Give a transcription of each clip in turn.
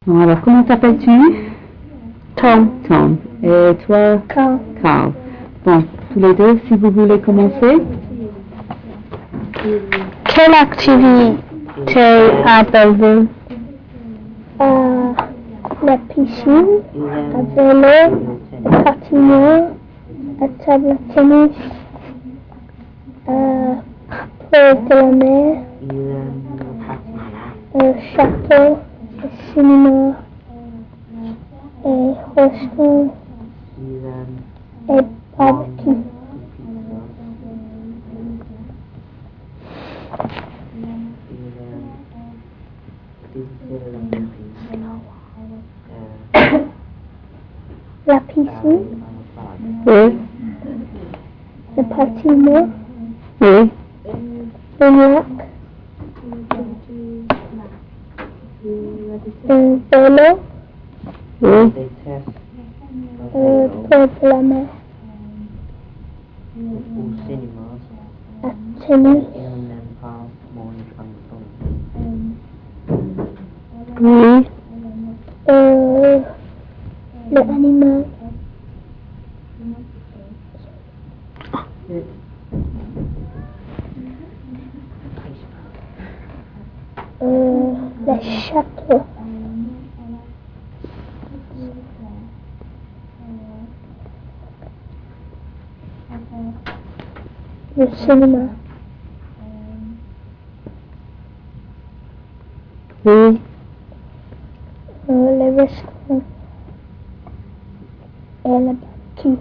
Bon, alors, comment t'appelles-tu? Tom. Tom. Et toi? Carl. Carl. Bon, tous les deux, si vous voulez commencer. Quelle activité à Belleville? La piscine, à vélo, patinoire, à table à tennis, plage de la mer, château, cinéma, et restaurant, et barbecue. La piscine. Oui. Le patinoire. Oui. Le lac. Le vélo. Oui. Plage de la mer. À tennis. Oui. L'animal. Le château. Le cinéma. Oui. Le restaurant. Et le barbecue.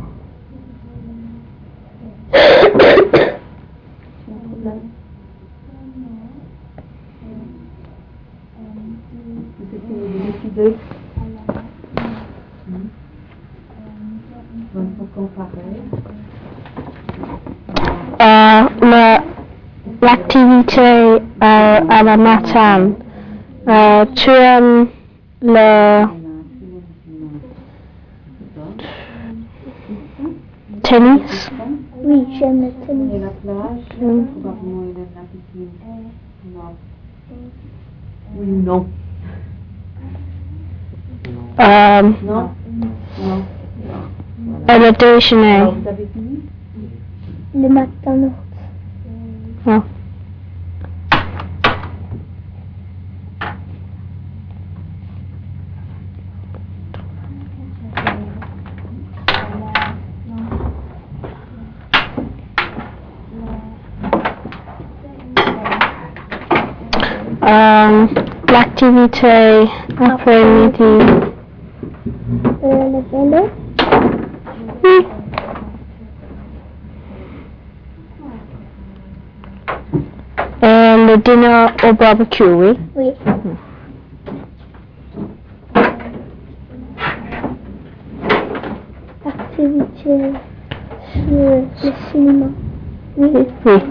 L'activité à la matin, tu aimes le tennis? Oui, j'aime le tennis. Et la plage, probablement il aime la piscine. Non. Oui ou non? Non. Non. Et le déjeuner? Alors, vous avez fini? Le McDonald's. Ah. L'activité après-midi. Le vélo? Oui. Le dîner au barbecue, oui? Oui. Activité sur le cinéma? Oui. Oui.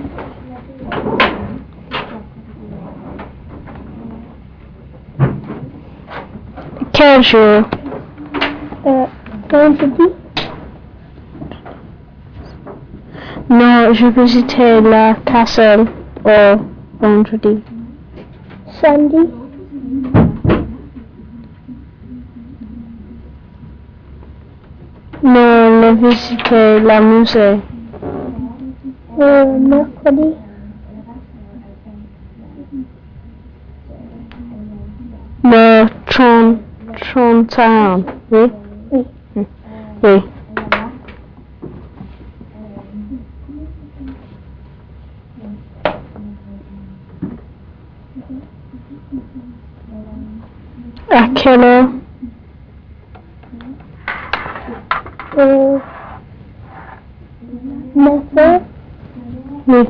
Quel jour? Vendredi? Non, je visitais la castle au vendredi. Samedi? Non, je visitais la musée. Mercredi? Le 31, oui? Oui. Oui. À quelle heure? 9 heures? Oui.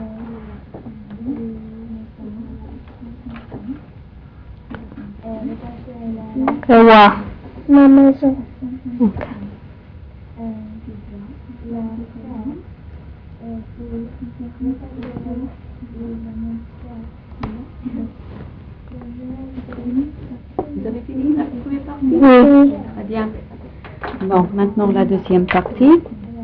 Et moi? Ma maison. Okay. Vous avez fini la première partie? Oui. Très bien. Bon, maintenant la deuxième partie.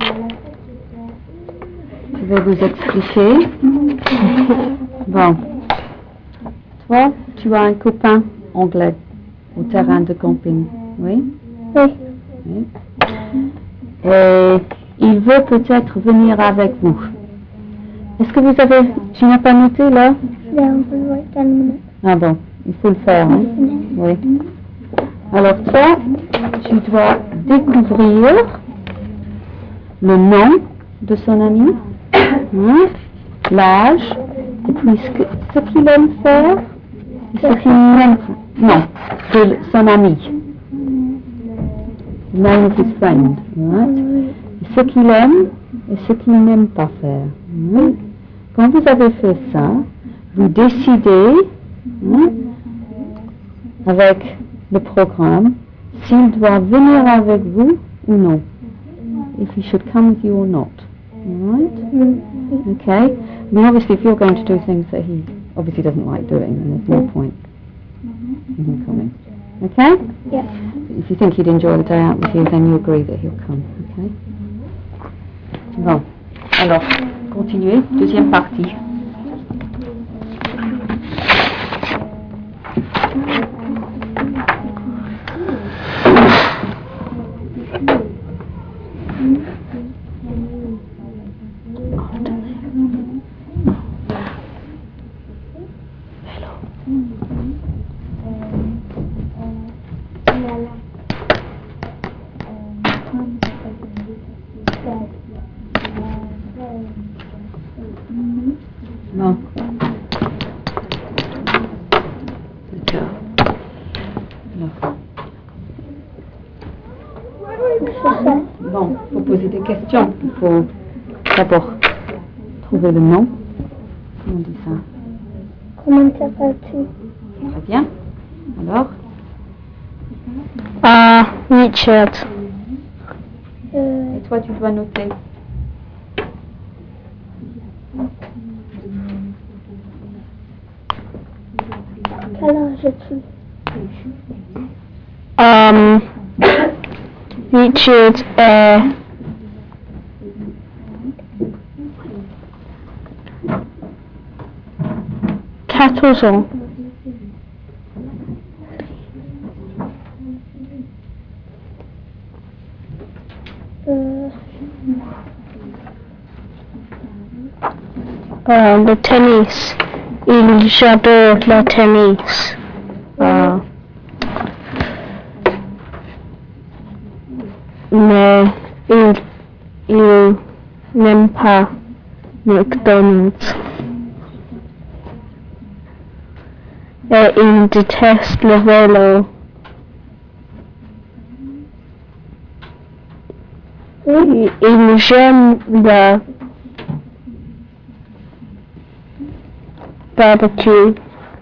Je vais vous expliquer. Bon. Toi, tu as un copain anglais. au terrain de camping. Oui? Oui. Oui. Et il veut peut-être venir avec vous. Est-ce que vous avez... Tu n'as pas noté là? Yeah, I'm going to write down a minute. Ah bon, il faut le faire, hein? Oui. Alors toi, tu dois découvrir le nom de son ami, hein, l'âge, et puis ce qu'il aime faire, et ce qu'il n'aime pas. Non, de son ami. Name of his friend, right? Ce qu'il aime et ce qu'il n'aime pas faire. Hein. Quand vous avez fait ça, vous décidez, hein, avec le programme, s'il doit venir avec vous ou non. If he should come with you or not. Alright? Okay? I mean, obviously, if you're going to do things that he obviously doesn't like doing, then there's no point in him coming. Okay? Yeah. If you think he'd enjoy the day out with you, then you agree that he'll come. Okay? Bon. Alors, continuez. Deuxième partie. Bon. D'accord. Alors. Bon, il faut poser des questions. Il faut d'abord trouver le nom. Comment on dit ça? Comment t'appelles-tu? Très bien. Alors? Richard. Et toi, tu dois noter. Quel âge as-tu? Richard est 14 ans. Le tennis. J'adore le tennis. Mais il n'aime pas McDonald's. Et il déteste le vélo. Il j'aime le barbecue.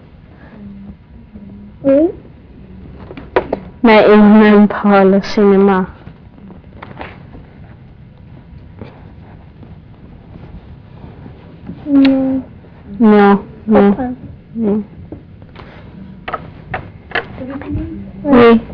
Oui. Mais il n'aime pas le cinéma. Non. Non, non. Non. Oui.